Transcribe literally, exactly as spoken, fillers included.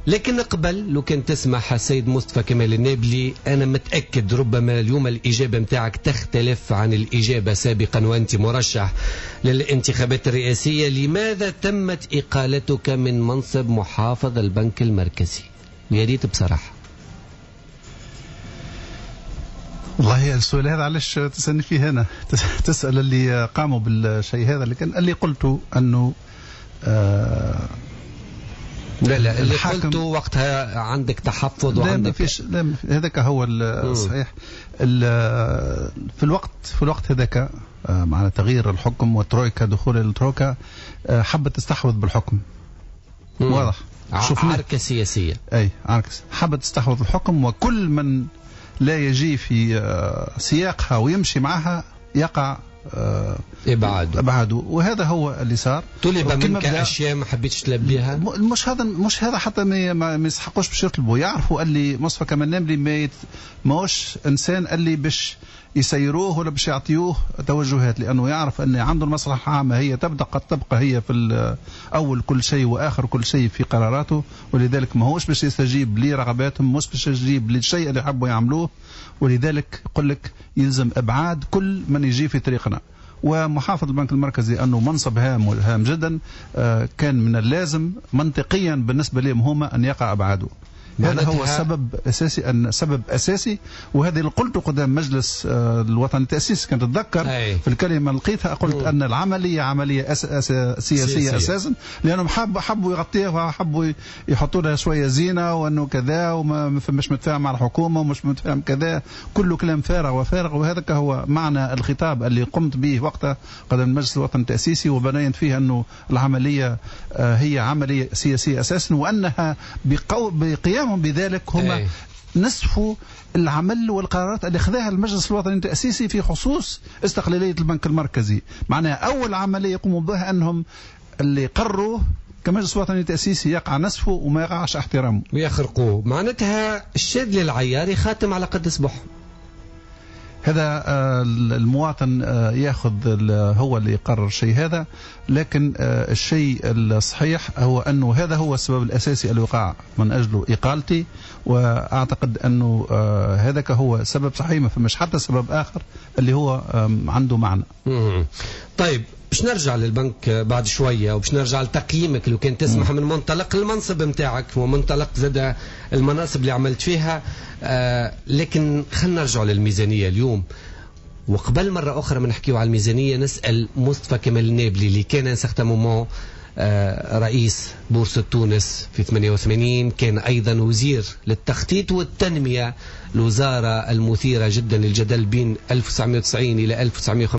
لكن قبل لو كان تسمح السيد مصطفى كمال النابلي، أنا متأكد ربما اليوم الإجابة متاعك تختلف عن الإجابة سابقا وأنت مرشح للانتخابات الرئاسية. لماذا تمت إقالتك من منصب محافظ البنك المركزي؟ يا ريت بصراحة. والله السؤال هذا علاش تسألني فيه هنا؟ تسأل اللي قاموا بالشيء هذا، لكن اللي قلته أنه آه لا لا اللي قلته وقتها عندك تحفظ وعندك لا فيش، لا هذاك هو الصحيح. في الوقت في الوقت هذاك مع تغيير الحكم والترويكا، دخول الترويكا حبت تستحوذ بالحكم. مم. واضح، عركة سياسية. أي عركة، حبت تستحوذ الحكم، وكل من لا يجي في سياقها ويمشي معها يقع ابعاده ابعاده وهذا هو اللي صار. طلب منك اشياء ما حبيتش تلبيها. مش هذا مش هذا حتى ما, ما يسحقوش باش يطلبوا. يعرفوا اللي مصطفى كمال النابلي ما ماهوش انسان اللي باش يسيروه ولا باش يعطيوه توجهات، لانه يعرف ان عنده المصلحه العامه هي تبدا قد تبقى هي في اول كل شيء واخر كل شيء في قراراته، ولذلك ماهوش باش يستجيب لرغباتهم، مش باش يستجيب للشيء اللي حبوا يعملوه، ولذلك يقول لك يلزم ابعاد كل من يجي في طريقنا. ومحافظ البنك المركزي أنه منصب هام وهام جدا، كان من اللازم منطقيا بالنسبة لهم هما أن يقع أبعاده. هذا هو سبب أساسي، أن سبب أساسي، وهذا اللي قلته قدام مجلس الوطني التأسيس. كنت أتذكر في الكلمة لقيتها قلت مم. أن العملية عملية أس أس سياسية, سياسية أساسا، لأنهم حب حبوا يغطيها وحبوا يحطوا لها شوية زينة، وأنه كذا وما مش متفاهم مع الحكومة ومش متفاهم كذا، كله كلام فارغ وفارغ. وهذا هو معنى الخطاب اللي قمت به وقتها قدام مجلس الوطني التأسيسي، وبنيت فيه أنه العملية هي عملية سياسية أساسا، وأنها بقيام بذلك هم أي. نسفوا العمل والقرارات اللي اخذها المجلس الوطني التأسيسي في خصوص استقلالية البنك المركزي. معناها أول عملية يقوموا بها أنهم اللي قرروا كمجلس وطني تأسيسي يقع نسفه وما يقعش احترامه ويخرقوه. معناتها الشاد للعيار خاتم على قد صبح. هذا المواطن ياخذ هو اللي يقرر الشيء هذا، لكن الشيء الصحيح هو أنه هذا هو السبب الأساسي اللي وقع من أجله إقالتي، وأعتقد أنه هذا هو سبب صحيح، ما فماش حتى سبب آخر اللي هو عنده معنى. طيب باش نرجع للبنك بعد شوية، وباش نرجع لتقييمك لو كان تسمح من منطلق المنصب متاعك ومنطلق زاد المناصب اللي عملت فيها. آه لكن خلينا نرجع للميزانية اليوم. وقبل مرة أخرى من نحكيو على الميزانية نسأل مصطفى كمال النابلي اللي كان ساعة مومون آه رئيس بورصة تونس في ثمانية وثمانين، كان أيضا وزير للتخطيط والتنمية، الوزارة المثيرة جدا للجدل بين ألف وتسعمائة وتسعين إلى ألف وتسعمائة